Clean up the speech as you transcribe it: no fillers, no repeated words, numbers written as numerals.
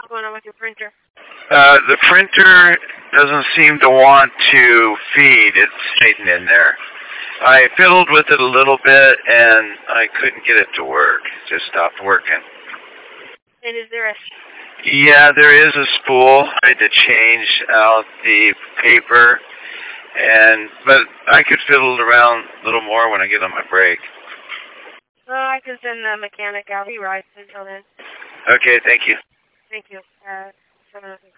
going on with your printer? The printer doesn't seem to want to feed. It's Satan in there. I fiddled with it a little bit, and I couldn't get it to work. It just stopped working. And is there a... Yeah, there is a spool. I had to change out the paper, but I could fiddle around a little more when I get on my break. Oh, I can send the mechanic out. He rides until then. Okay, thank you. Thank you. 7